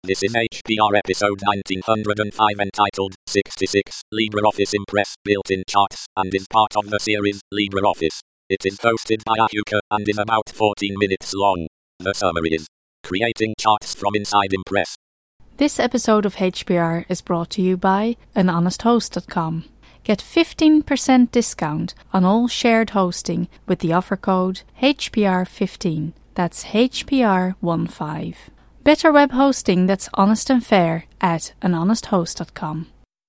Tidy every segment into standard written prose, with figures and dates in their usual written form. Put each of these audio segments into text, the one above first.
This is HPR episode 1905 entitled 66, LibreOffice Impress Built-in Charts, and is part of the series LibreOffice. It is hosted by Ahuka and is about 14 minutes long. The summary is creating charts from inside Impress. This episode of HPR is brought to you by anhonesthost.com. Get 15% discount on all shared hosting with the offer code HPR15. That's HPR15. Better web hosting that's honest and fair at anhonesthost.com.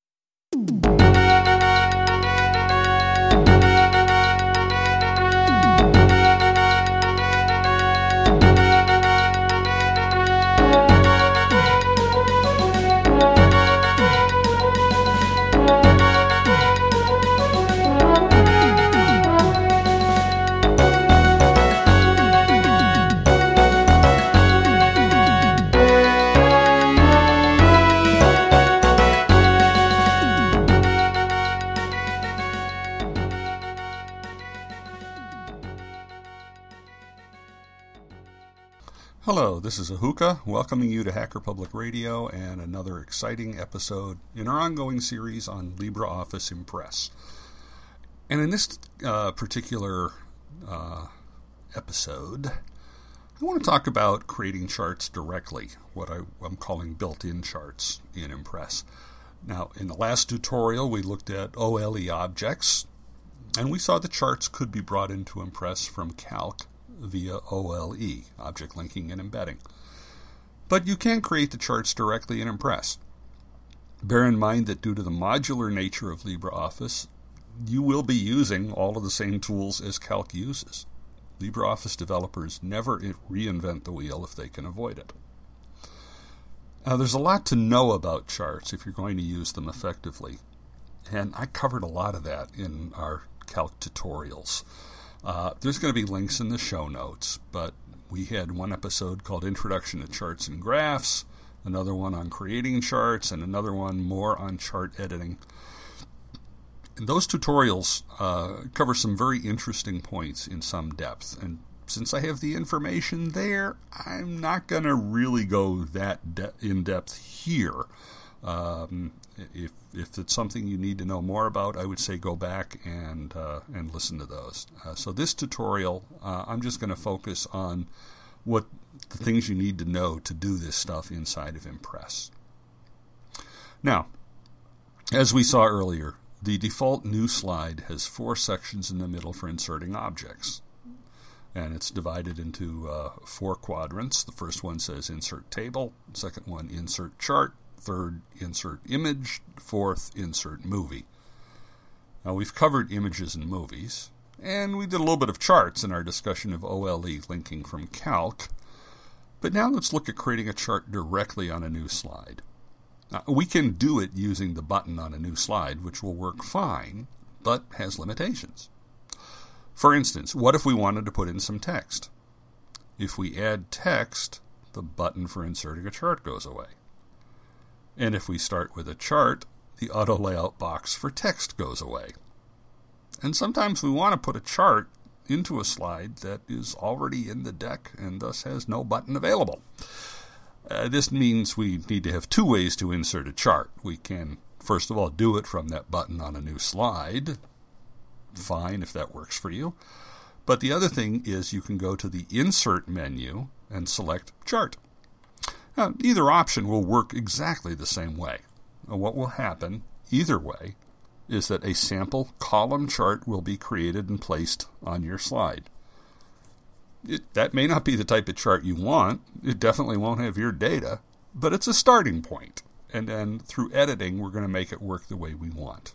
Hello, this is Ahuka, welcoming you to Hacker Public Radio and another exciting episode in our ongoing series on LibreOffice Impress. And in this particular episode, I want to talk about creating charts directly, what I'm calling built-in charts in Impress. Now, in the last tutorial, we looked at OLE objects, and we saw the charts could be brought into Impress from Calc via OLE, Object Linking and Embedding. But you can create the charts directly in Impress. Bear in mind that due to the modular nature of LibreOffice, you will be using all of the same tools as Calc uses. LibreOffice developers never reinvent the wheel if they can avoid it. Now, there's a lot to know about charts if you're going to use them effectively, and I covered a lot of that in our Calc tutorials. There's going to be links in the show notes, but we had one episode called Introduction to Charts and Graphs, another one on creating charts, and another one more on chart editing. And those tutorials cover some very interesting points in some depth, and since I have the information there, I'm not going to really go that in depth here. If it's something you need to know more about, I would say go back and listen to those. So this tutorial, I'm just going to focus on what the things you need to know to do this stuff inside of Impress. Now, as we saw earlier, the default new slide has 4 sections in the middle for inserting objects. And it's divided into 4 quadrants. The first one says Insert Table, the second one Insert Chart, third, Insert Image, fourth, Insert Movie. Now, we've covered images and movies, and we did a little bit of charts in our discussion of OLE linking from Calc, but now let's look at creating a chart directly on a new slide. Now, we can do it using the button on a new slide, which will work fine, but has limitations. For instance, what if we wanted to put in some text? If we add text, the button for inserting a chart goes away. And if we start with a chart, the auto layout box for text goes away. And sometimes we want to put a chart into a slide that is already in the deck and thus has no button available. This means we need to have 2 ways to insert a chart. We can, first of all, do it from that button on a new slide. Fine if that works for you. But the other thing is you can go to the Insert menu and select Chart. Now, either option will work exactly the same way. Now, what will happen, either way, is that a sample column chart will be created and placed on your slide. That may not be the type of chart you want. It definitely won't have your data, but it's a starting point. And then through editing, we're going to make it work the way we want.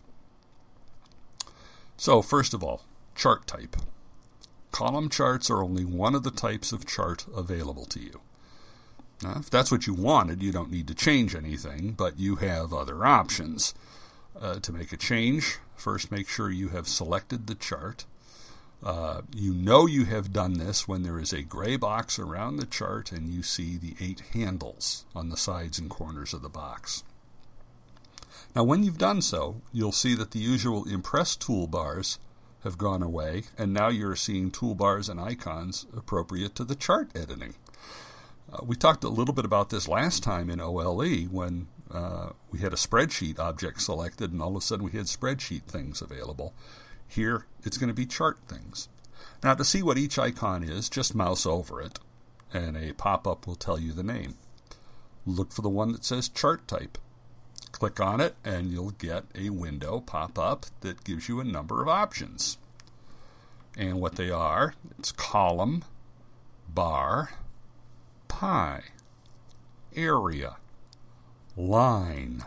So, first of all, chart type. Column charts are only one of the types of chart available to you. Now, if that's what you wanted, you don't need to change anything, but you have other options. To make a change, first make sure you have selected the chart. You know you have done this when there is a gray box around the chart and you see the 8 handles on the sides and corners of the box. Now, when you've done so, you'll see that the usual Impress toolbars have gone away, and now you're seeing toolbars and icons appropriate to the chart editing. We talked a little bit about this last time in OLE when we had a spreadsheet object selected and all of a sudden we had spreadsheet things available. Here, it's going to be chart things. Now, to see what each icon is, just mouse over it, and a pop-up will tell you the name. Look for the one that says chart type. Click on it, and you'll get a window pop up that gives you a number of options. And what they are, it's column, bar, pie, area, line,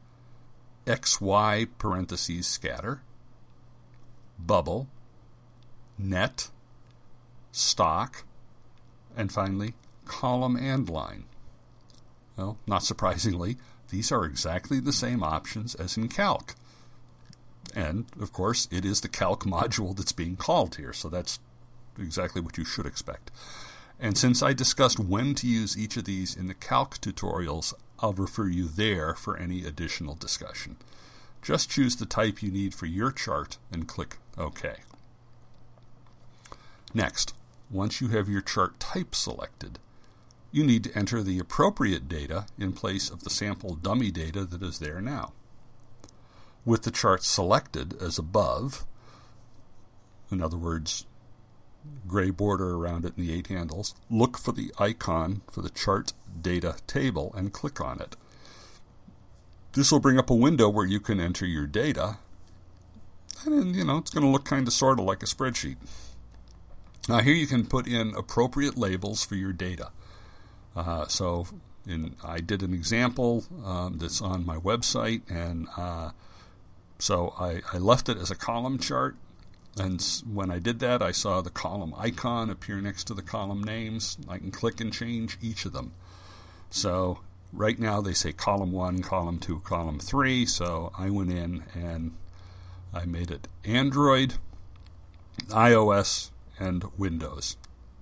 XY parentheses scatter, bubble, net, stock, and finally, column and line. Well, not surprisingly, these are exactly the same options as in Calc. And, of course, it is the Calc module that's being called here, so that's exactly what you should expect. And since I discussed when to use each of these in the Calc tutorials, I'll refer you there for any additional discussion. Just choose the type you need for your chart and click OK. Next, once you have your chart type selected, you need to enter the appropriate data in place of the sample dummy data that is there now. With the chart selected as above, in other words, gray border around it and the 8 handles, look for the icon for the chart data table and click on it. This will bring up a window where you can enter your data, and it's going to look kind of sort of like a spreadsheet. Now here you can put in appropriate labels for your data. I did an example that's on my website, and so I left it as a column chart, and when I did that, I saw the column icon appear next to the column names. I can click and change each of them. So right now they say column 1, column 2, column 3, so I went in and I made it Android, iOS, and Windows.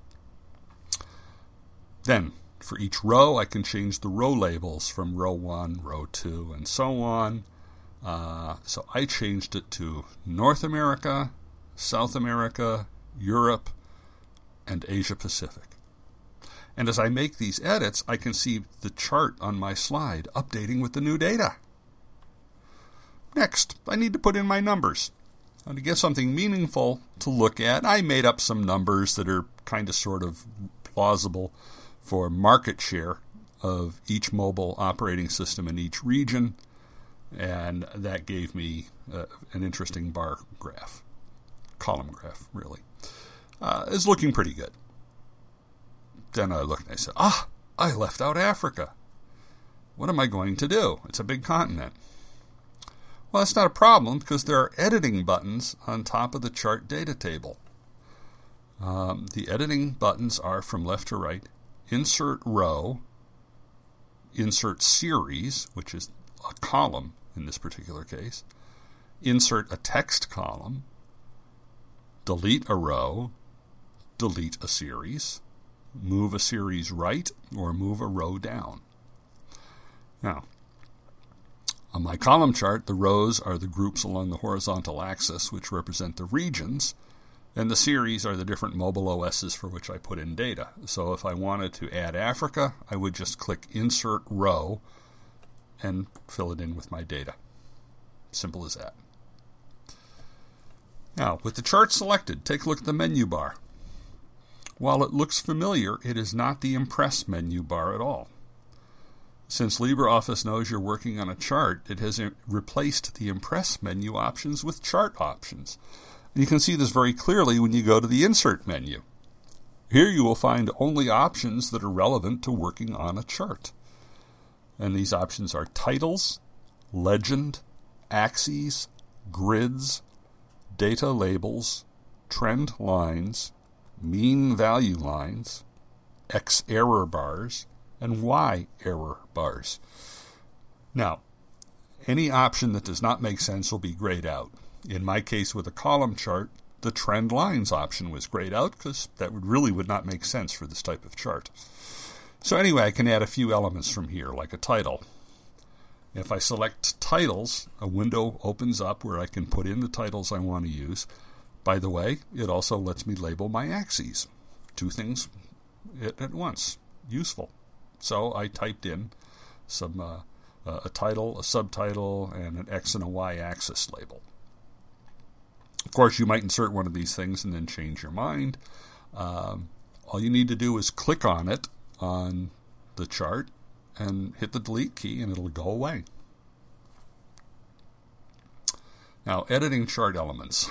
Then, for each row, I can change the row labels from row 1, row 2, and so on. So I changed it to North America, South America, Europe, and Asia Pacific. And as I make these edits, I can see the chart on my slide updating with the new data. Next, I need to put in my numbers. Now, to get something meaningful to look at, I made up some numbers that are kind of sort of plausible for market share of each mobile operating system in each region, and that gave me an interesting bar graph, column graph, really. It's looking pretty good. Then I looked and I said, I left out Africa. What am I going to do? It's a big continent. Well, that's not a problem because there are editing buttons on top of the chart data table. The editing buttons are from left to right. Insert row, insert series, which is a column in this particular case, insert a text column, delete a row, delete a series, move a series right, or move a row down. Now, on my column chart, the rows are the groups along the horizontal axis, which represent the regions, and the series are the different mobile OSs for which I put in data. So if I wanted to add Africa, I would just click Insert Row and fill it in with my data. Simple as that. Now, with the chart selected, take a look at the menu bar. While it looks familiar, it is not the Impress menu bar at all. Since LibreOffice knows you're working on a chart, it has replaced the Impress menu options with chart options. And you can see this very clearly when you go to the Insert menu. Here you will find only options that are relevant to working on a chart. And these options are titles, legend, axes, grids, data labels, trend lines, mean value lines, X error bars, and Y error bars. Now, any option that does not make sense will be grayed out. In my case with a column chart, the trend lines option was grayed out because that would not make sense for this type of chart. So anyway, I can add a few elements from here, like a title. If I select titles, a window opens up where I can put in the titles I want to use. By the way, it also lets me label my axes. Two things at once. useful. So I typed in some a title, a subtitle, and an X and a Y axis label. Of course, you might insert one of these things and then change your mind. All you need to do is click on it on the chart and hit the delete key, and it'll go away. Now, editing chart elements.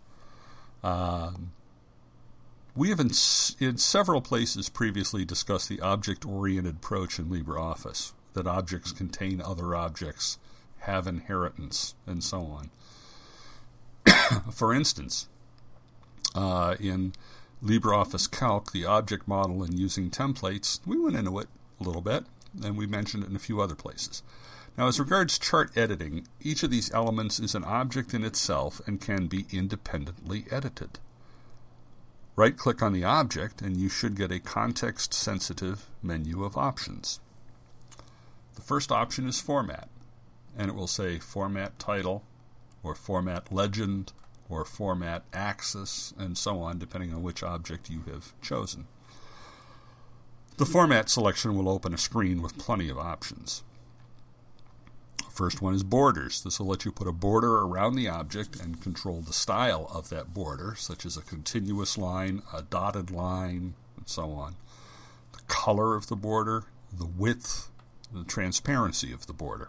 We have in several places previously discussed the object-oriented approach in LibreOffice, that objects contain other objects, have inheritance, and so on. For instance, in LibreOffice Calc, the object model and using templates, we went into it a little bit, and we mentioned it in a few other places. Now, as regards chart editing, each of these elements is an object in itself and can be independently edited. Right-click on the object, and you should get a context-sensitive menu of options. The first option is Format, and it will say Format Title, or Format Legend, or Format Axis, and so on, depending on which object you have chosen. The Format selection will open a screen with plenty of options. First one is Borders. This will let you put a border around the object and control the style of that border, such as a continuous line, a dotted line, and so on. The color of the border, the width, the transparency of the border.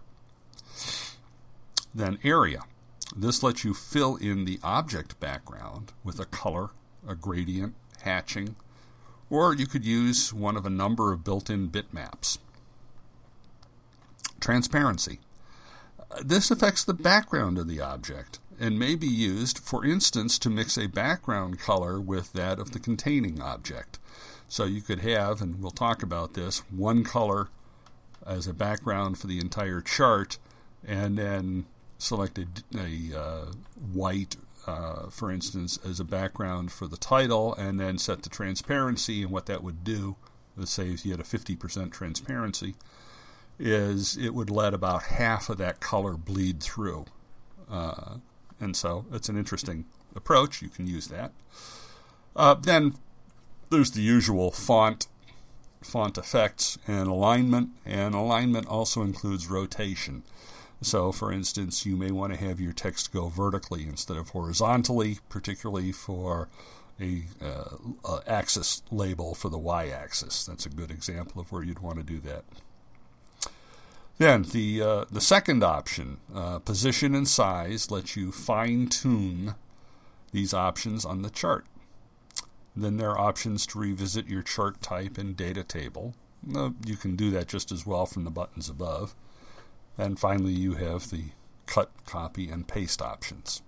Then Area. This lets you fill in the object background with a color, a gradient, hatching, or you could use one of a number of built-in bitmaps. Transparency. This affects the background of the object and may be used, for instance, to mix a background color with that of the containing object. So you could have, and we'll talk about this, one color as a background for the entire chart, and then select a white, for instance, as a background for the title, and then set the transparency. And what that would do, let's say if you had a 50% transparency, is it would let about half of that color bleed through. And so it's an interesting approach. You can use that. Then there's the usual font effects, and alignment also includes rotation. So, for instance, you may want to have your text go vertically instead of horizontally, particularly for a axis label for the y-axis. That's a good example of where you'd want to do that. Then the second option, position and size, lets you fine-tune these options on the chart. Then there are options to revisit your chart type and data table. You can do that just as well from the buttons above. And finally, you have the cut, copy, and paste options.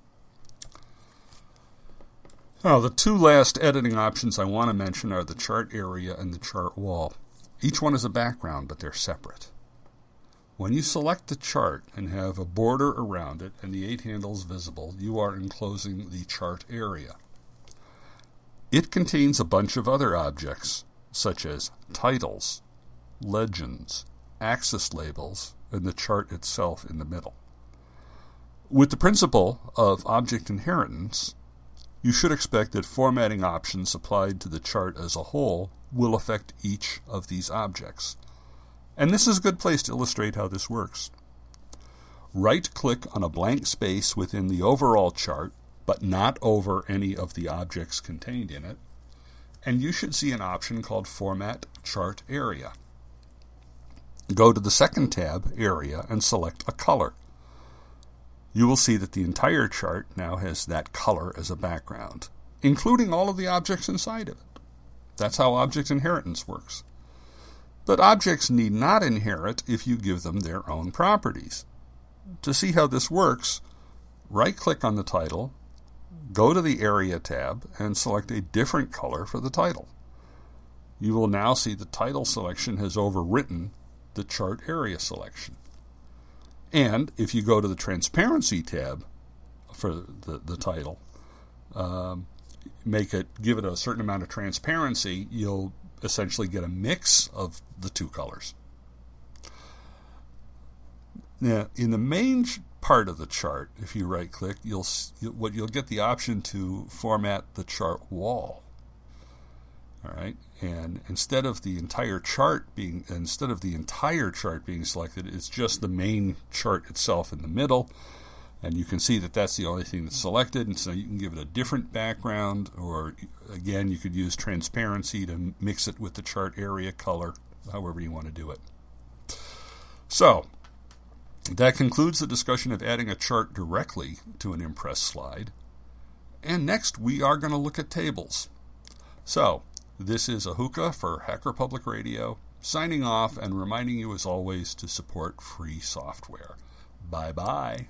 Now, the two last editing options I want to mention are the chart area and the chart wall. Each one is a background, but they're separate. When you select the chart and have a border around it and the 8 handles visible, you are enclosing the chart area. It contains a bunch of other objects, such as titles, legends, axis labels, and the chart itself in the middle. With the principle of object inheritance, you should expect that formatting options applied to the chart as a whole will affect each of these objects. And this is a good place to illustrate how this works. Right-click on a blank space within the overall chart, but not over any of the objects contained in it, and you should see an option called Format Chart Area. Go to the second tab, Area, and select a color. You will see that the entire chart now has that color as a background, including all of the objects inside of it. That's how object inheritance works. But objects need not inherit if you give them their own properties. To see how this works, right-click on the title, go to the Area tab, and select a different color for the title. You will now see the title selection has overwritten the chart area selection. And if you go to the Transparency tab for the title, give it a certain amount of transparency, you'll essentially get a mix of the two colors. Now, in the main part of the chart, if you right-click, you'll get the option to format the chart wall. All right, and instead of the entire chart being selected, it's just the main chart itself in the middle, and you can see that that's the only thing that's selected. And so you can give it a different background, or again, you could use transparency to mix it with the chart area color, however you want to do it. So that concludes the discussion of adding a chart directly to an Impress slide. And next, we are going to look at tables. So this is Ahuka for Hacker Public Radio, signing off and reminding you, as always, to support free software. Bye-bye.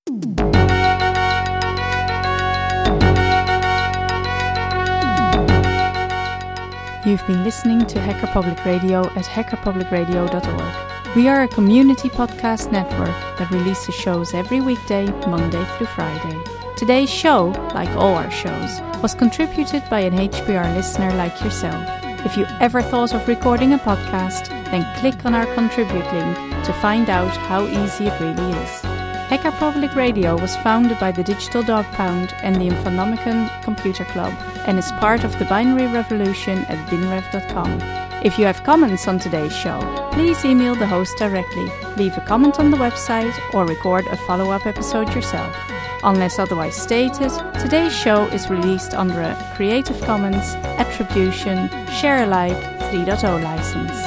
You've been listening to Hacker Public Radio at hackerpublicradio.org. We are a community podcast network that releases shows every weekday, Monday through Friday. Today's show, like all our shows, was contributed by an HPR listener like yourself. If you ever thought of recording a podcast, then click on our contribute link to find out how easy it really is. Hacker Public Radio was founded by the Digital Dog Pound and the Infonomicon Computer Club and is part of the binary revolution at binrev.com. If you have comments on today's show, please email the host directly, leave a comment on the website, or record a follow-up episode yourself. Unless otherwise stated, today's show is released under a Creative Commons Attribution Share Alike 3.0 license.